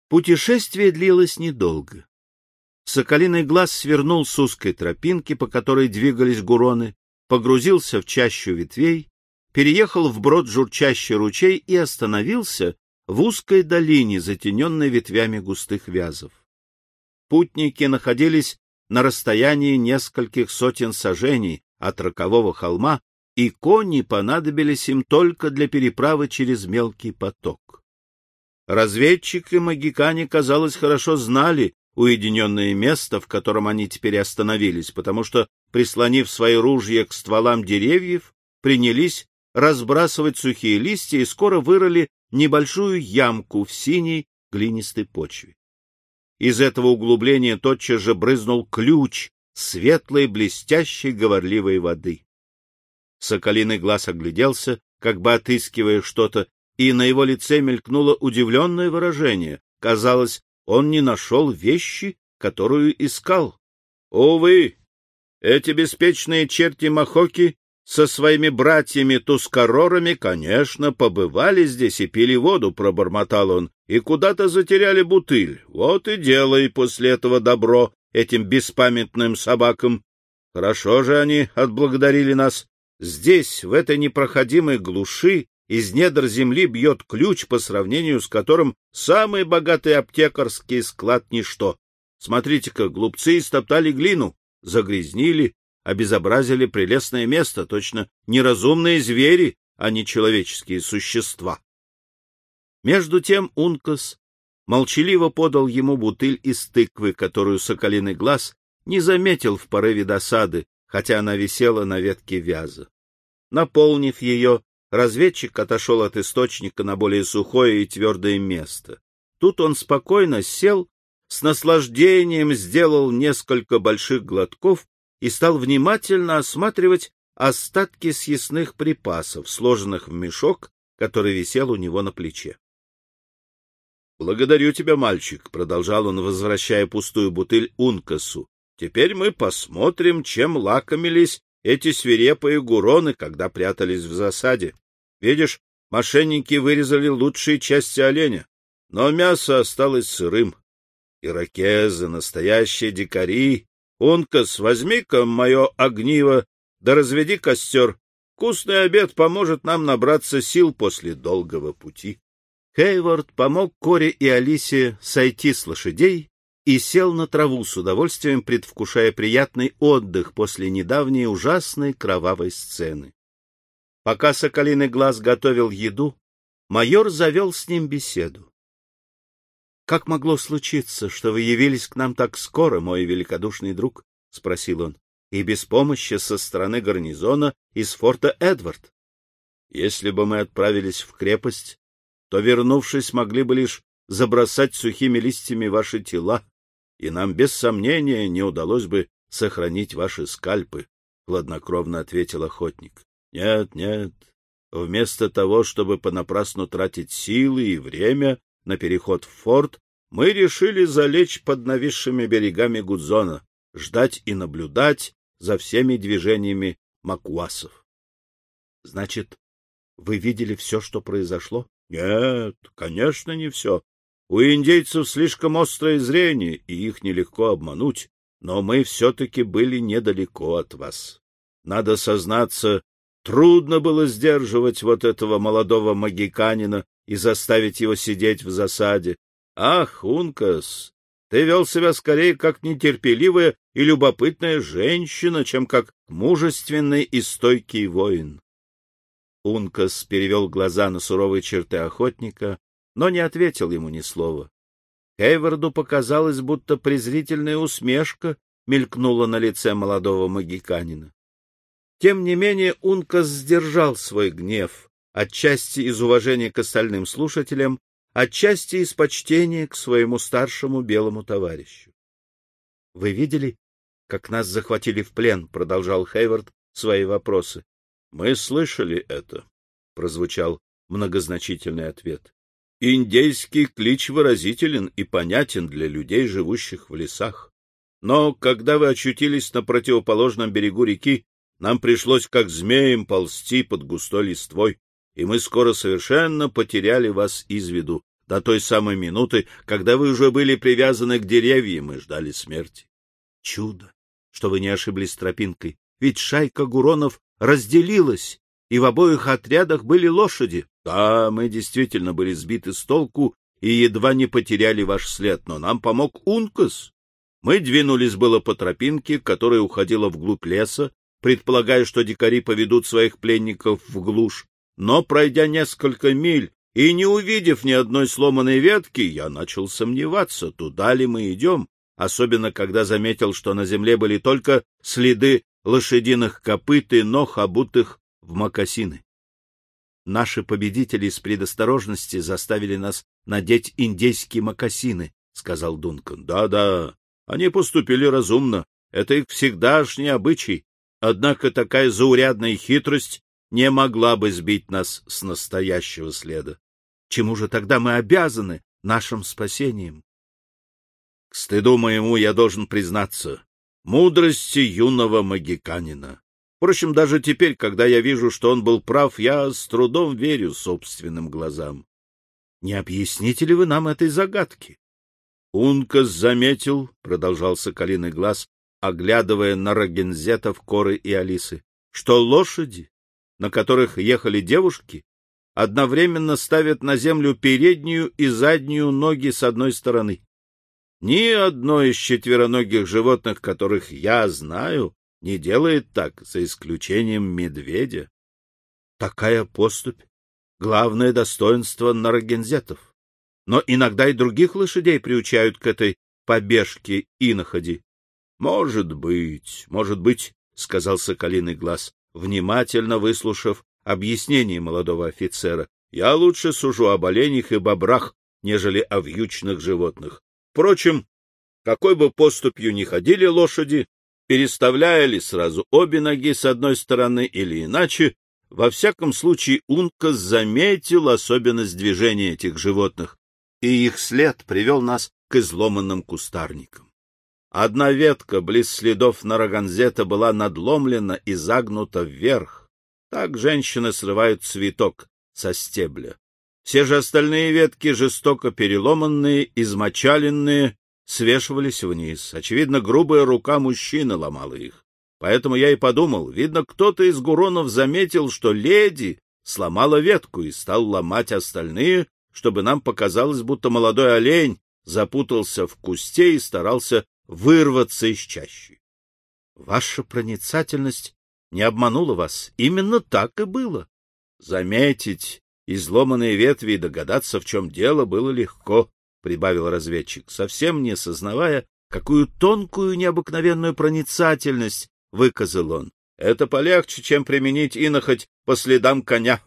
Путешествие длилось недолго. Соколиный глаз свернул с узкой тропинки, по которой двигались гуроны, погрузился в чащу ветвей, переехал вброд журчащий ручей и остановился в узкой долине, затененной ветвями густых вязов. Путники находились на расстоянии нескольких сотен саженей от рокового холма, и кони понадобились им только для переправы через мелкий поток. Разведчик и магикане, казалось, хорошо знали уединенное место, в котором они теперь остановились, потому что, прислонив свои ружья к стволам деревьев, принялись разбрасывать сухие листья и скоро вырыли небольшую ямку в синей глинистой почве. Из этого углубления тотчас же брызнул ключ светлой, блестящей, говорливой воды. Соколиный глаз огляделся, как бы отыскивая что-то, и на его лице мелькнуло удивленное выражение. Казалось, он не нашел вещи, которую искал. Увы, эти беспечные черти-махоки со своими братьями-тускарорами, конечно, побывали здесь и пили воду, — пробормотал он, — и куда-то затеряли бутыль. Вот и делай после этого добро этим беспамятным собакам. Хорошо же они отблагодарили нас. Здесь, в этой непроходимой глуши, из недр земли бьет ключ, по сравнению с которым самый богатый аптекарский склад — ничто. Смотрите-ка, глупцы истоптали глину, загрязнили, обезобразили прелестное место, точно неразумные звери, а не человеческие существа. Между тем Ункас молчаливо подал ему бутыль из тыквы, которую Соколиный глаз не заметил в порыве досады, хотя она висела на ветке вяза. Наполнив ее, разведчик отошел от источника на более сухое и твердое место. Тут он спокойно сел, с наслаждением сделал несколько больших глотков и стал внимательно осматривать остатки съестных припасов, сложенных в мешок, который висел у него на плече. — Благодарю тебя, мальчик, — продолжал он, возвращая пустую бутыль Ункасу. — Теперь мы посмотрим, чем лакомились эти свирепые гуроны, когда прятались в засаде. Видишь, мошенники вырезали лучшие части оленя, но мясо осталось сырым. Ирокезы, настоящие дикари. Ункас, возьми-ка мое огниво, да разведи костер. Вкусный обед поможет нам набраться сил после долгого пути. Хейвард помог Коре и Алисе сойти с лошадей и сел на траву, с удовольствием предвкушая приятный отдых после недавней ужасной кровавой сцены. Пока Соколиный глаз готовил еду, майор завел с ним беседу. — Как могло случиться, что вы явились к нам так скоро, мой великодушный друг? — спросил он. — И без помощи со стороны гарнизона из форта Эдвард. Если бы мы отправились в крепость, то, вернувшись, могли бы лишь забросать сухими листьями ваши тела, и нам без сомнения не удалось бы сохранить ваши скальпы, — хладнокровно ответил охотник. — Нет, нет. Вместо того, чтобы понапрасну тратить силы и время на переход в форт, мы решили залечь под нависшими берегами Гудзона, ждать и наблюдать за всеми движениями макуасов. — Значит, вы видели все, что произошло? — Нет, конечно, не все. У индейцев слишком острое зрение, и их нелегко обмануть, но мы все-таки были недалеко от вас. Надо сознаться, трудно было сдерживать вот этого молодого магиканина и заставить его сидеть в засаде. Ах, Ункас, ты вел себя скорее как нетерпеливая и любопытная женщина, чем как мужественный и стойкий воин. Ункас перевел глаза на суровые черты охотника, но не ответил ему ни слова. Хейварду показалось, будто презрительная усмешка мелькнула на лице молодого магиканина. Тем не менее Ункас сдержал свой гнев, отчасти из уважения к остальным слушателям, отчасти из почтения к своему старшему белому товарищу. — Вы видели, как нас захватили в плен? — продолжал Хейвард свои вопросы. — Мы слышали это, — прозвучал многозначительный ответ. — Индейский клич выразителен и понятен для людей, живущих в лесах. Но когда вы очутились на противоположном берегу реки, нам пришлось как змеям ползти под густой листвой, и мы скоро совершенно потеряли вас из виду. до той самой минуты, когда вы уже были привязаны к деревьям и ждали смерти. Чудо, что вы не ошиблись тропинкой, ведь шайка Гуронов разделилась, и в обоих отрядах были лошади. Да, мы действительно были сбиты с толку и едва не потеряли ваш след, но нам помог Ункас. Мы двинулись было по тропинке, которая уходила вглубь леса, предполагая, что дикари поведут своих пленников в глушь, но, пройдя несколько миль и не увидев ни одной сломанной ветки, я начал сомневаться, туда ли мы идем, особенно когда заметил, что на земле были только следы лошадиных копыт и ног, обутых в мокасины. Наши победители из предосторожности заставили нас надеть индейские мокасины, — сказал Дункан. Да, они поступили разумно, это их всегдашний обычай, однако такая заурядная хитрость не могла бы сбить нас с настоящего следа. Чему же тогда мы обязаны нашим спасением? К стыду моему я должен признаться, мудрости юного магиканина. Впрочем, даже теперь, когда я вижу, что он был прав, я с трудом верю собственным глазам. Не объясните ли вы нам этой загадки? Ункас заметил, — продолжал Соколиный глаз, оглядывая на Рагензетов, Коры и Алисы, — что лошади, на которых ехали девушки, одновременно ставят на землю переднюю и заднюю ноги с одной стороны. Ни одно из четвероногих животных, которых я знаю, не делает так, за исключением медведя. Такая поступь — главное достоинство нарагензетов. Но иногда и других лошадей приучают к этой побежке иноходи. — Может быть, — сказал Соколиный глаз, внимательно выслушав объяснение молодого офицера. — Я лучше сужу об оленях и бобрах, нежели о вьючных животных. Впрочем, какой бы поступью ни ходили лошади, переставляя ли сразу обе ноги с одной стороны или иначе, во всяком случае Ункас заметил особенность движения этих животных, и их след привел нас к изломанным кустарникам. Одна ветка близ следов Нарагензета была надломлена и загнута вверх. Так женщины срывают цветок со стебля. Все же остальные ветки, жестоко переломанные, измочаленные, свешивались вниз. Очевидно, грубая рука мужчины ломала их. Поэтому я и подумал, видно, кто-то из гуронов заметил, что леди сломала ветку и стал ломать остальные, чтобы нам показалось, будто молодой олень запутался в кусте и старался вырваться из чащи. Ваша проницательность не обманула вас. Именно так и было. Заметить изломанные ветви и догадаться, в чем дело, было легко, — прибавил разведчик, совсем не сознавая, какую тонкую необыкновенную проницательность выказал он. Это полегче, чем применить иноходь по следам коня.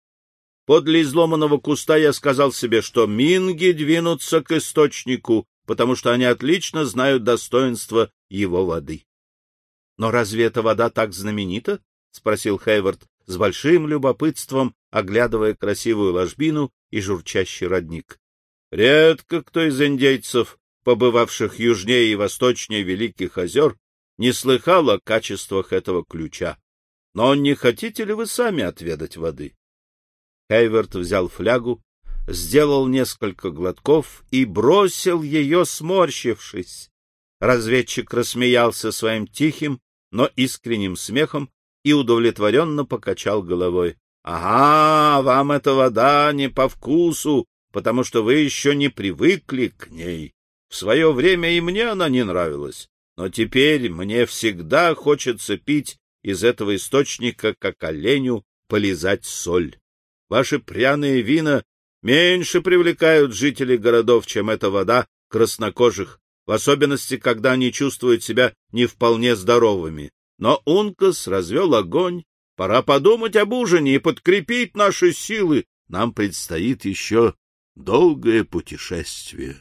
Подле изломанного куста я сказал себе, что минги двинутся к источнику, потому что они отлично знают достоинство его воды. — Но разве эта вода так знаменита? — спросил Хейвард с большим любопытством, оглядывая красивую ложбину и журчащий родник. Редко кто из индейцев, побывавших южнее и восточнее Великих озер, не слыхал о качествах этого ключа. Но не хотите ли вы сами отведать воды? Хейвард взял флягу, сделал несколько глотков и бросил ее, сморщившись. Разведчик рассмеялся своим тихим, но искренним смехом и удовлетворенно покачал головой. — Ага, вам эта вода не по вкусу, потому что вы еще не привыкли к ней. В свое время и мне она не нравилась, но теперь мне всегда хочется пить из этого источника, как оленю полизать соль. Ваши пряные вина меньше привлекают жителей городов, чем эта вода краснокожих, в особенности, когда они чувствуют себя не вполне здоровыми. Но Ункас развел огонь. Пора подумать об ужине и подкрепить наши силы. Нам предстоит еще долгое путешествие.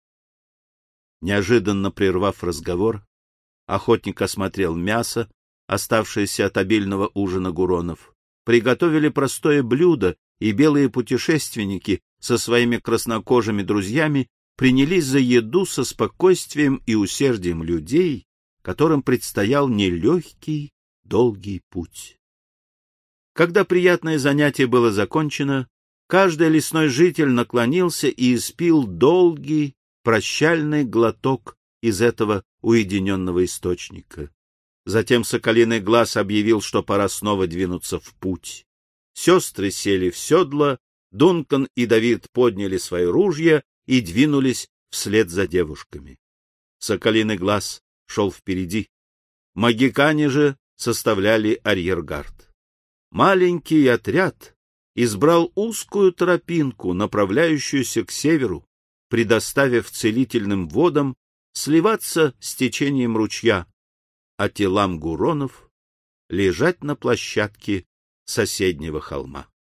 Неожиданно прервав разговор, охотник осмотрел мясо, оставшееся от обильного ужина гуронов. Приготовили простое блюдо, и белые путешественники со своими краснокожими друзьями принялись за еду со спокойствием и усердием людей, которым предстоял нелегкий, долгий путь. Когда приятное занятие было закончено, Каждый лесной житель наклонился и испил долгий прощальный глоток из этого уединенного источника. Затем Соколиный Глаз объявил, что пора снова двинуться в путь. Сестры сели в седла, Дункан и Давид подняли свои ружья и двинулись вслед за девушками. Соколиный Глаз шел впереди. Магикане же составляли арьергард. Маленький отряд избрал узкую тропинку, направляющуюся к северу, предоставив целительным водам сливаться с течением ручья, а телам гуронов лежать на площадке соседнего холма.